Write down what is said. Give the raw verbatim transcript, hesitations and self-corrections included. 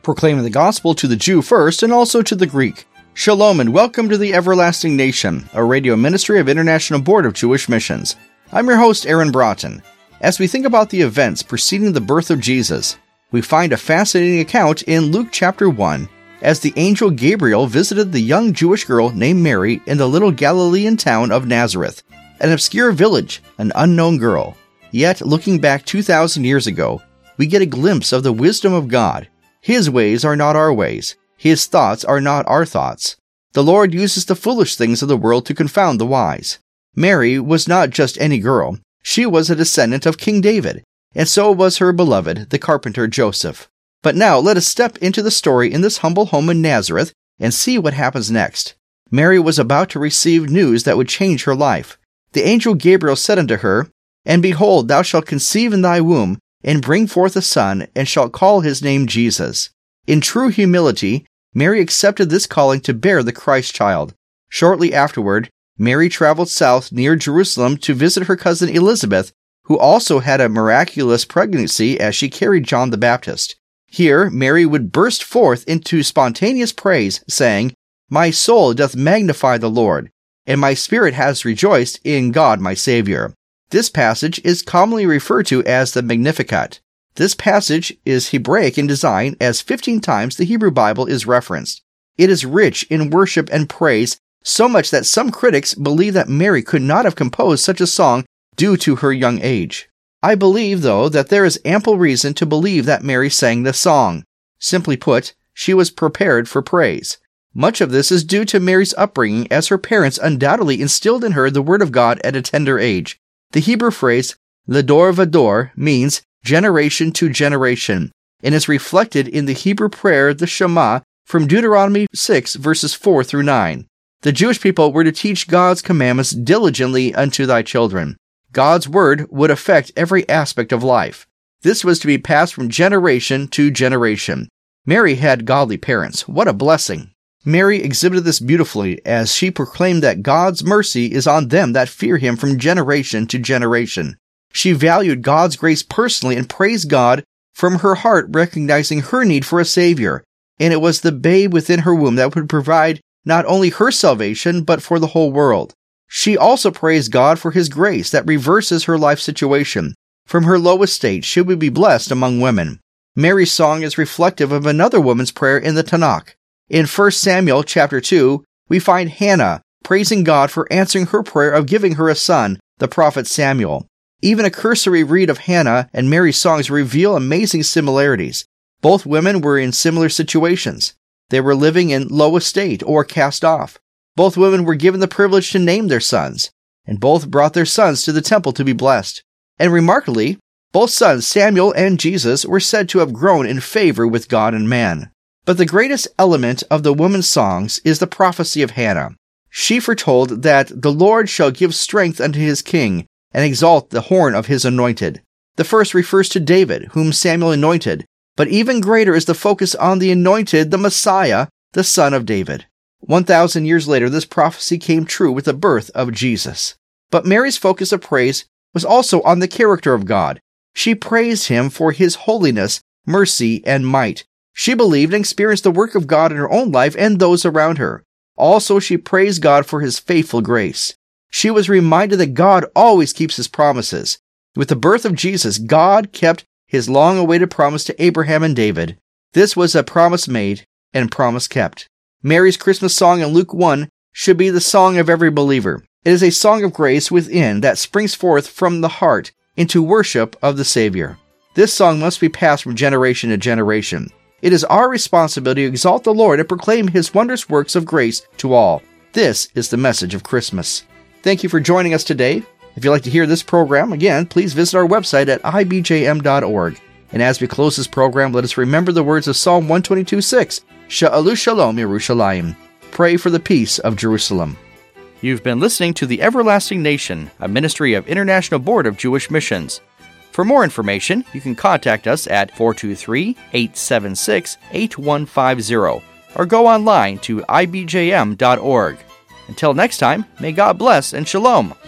proclaiming the gospel to the Jew first and also to the Greek. Shalom and welcome to the Everlasting Nation, a radio ministry of International Board of Jewish Missions. I'm your host, Aaron Broughton. As we think about the events preceding the birth of Jesus, we find a fascinating account in Luke chapter one, as the angel Gabriel visited the young Jewish girl named Mary in the little Galilean town of Nazareth, an obscure village, an unknown girl. Yet, looking back two thousand years ago, we get a glimpse of the wisdom of God. His ways are not our ways. His thoughts are not our thoughts. The Lord uses the foolish things of the world to confound the wise. Mary was not just any girl. She was a descendant of King David, and so was her beloved, the carpenter Joseph. But now let us step into the story in this humble home in Nazareth and see what happens next. Mary was about to receive news that would change her life. The angel Gabriel said unto her, And behold, thou shalt conceive in thy womb, and bring forth a son, and shalt call his name Jesus. In true humility, Mary accepted this calling to bear the Christ child. Shortly afterward, Mary traveled south near Jerusalem to visit her cousin Elizabeth, who also had a miraculous pregnancy as she carried John the Baptist. Here, Mary would burst forth into spontaneous praise, saying, My soul doth magnify the Lord, and my spirit has rejoiced in God my Savior. This passage is commonly referred to as the Magnificat. This passage is Hebraic in design, as fifteen times the Hebrew Bible is referenced. It is rich in worship and praise, so much that some critics believe that Mary could not have composed such a song due to her young age. I believe, though, that there is ample reason to believe that Mary sang this song. Simply put, she was prepared for praise. Much of this is due to Mary's upbringing, as her parents undoubtedly instilled in her the Word of God at a tender age. The Hebrew phrase, Ledor Vador, means generation to generation, and is reflected in the Hebrew prayer, the Shema, from Deuteronomy six, verses four through nine. The Jewish people were to teach God's commandments diligently unto thy children. God's word would affect every aspect of life. This was to be passed from generation to generation. Mary had godly parents. What a blessing! Mary exhibited this beautifully as she proclaimed that God's mercy is on them that fear him from generation to generation. She valued God's grace personally and praised God from her heart, recognizing her need for a Savior. And it was the babe within her womb that would provide not only her salvation, but for the whole world. She also praised God for his grace that reverses her life situation. From her low estate, she would be blessed among women. Mary's song is reflective of another woman's prayer in the Tanakh. In First Samuel chapter two, we find Hannah praising God for answering her prayer of giving her a son, the prophet Samuel. Even a cursory read of Hannah and Mary's songs reveal amazing similarities. Both women were in similar situations. They were living in low estate or cast off. Both women were given the privilege to name their sons, and both brought their sons to the temple to be blessed. And remarkably, both sons, Samuel and Jesus, were said to have grown in favor with God and man. But the greatest element of the woman's songs is the prophecy of Hannah. She foretold that the Lord shall give strength unto his king, and exalt the horn of his anointed. The first refers to David, whom Samuel anointed, but even greater is the focus on the anointed, the Messiah, the son of David. One thousand years later, this prophecy came true with the birth of Jesus. But Mary's focus of praise was also on the character of God. She praised him for his holiness, mercy, and might. She believed and experienced the work of God in her own life and those around her. Also, she praised God for his faithful grace. She was reminded that God always keeps his promises. With the birth of Jesus, God kept his long-awaited promise to Abraham and David. This was a promise made and promise kept. Mary's Christmas song in Luke one should be the song of every believer. It is a song of grace within that springs forth from the heart into worship of the Savior. This song must be passed from generation to generation. It is our responsibility to exalt the Lord and proclaim his wondrous works of grace to all. This is the message of Christmas. Thank you for joining us today. If you'd like to hear this program, again, please visit our website at I B J M dot org. And as we close this program, let us remember the words of Psalm one twenty-two six, Sha'alu Shalom Yerushalayim. Pray for the peace of Jerusalem. You've been listening to The Everlasting Nation, a ministry of International Board of Jewish Missions. For more information, you can contact us at four two three, eight seven six, eight one five zero or go online to I B J M dot org. Until next time, may God bless and shalom.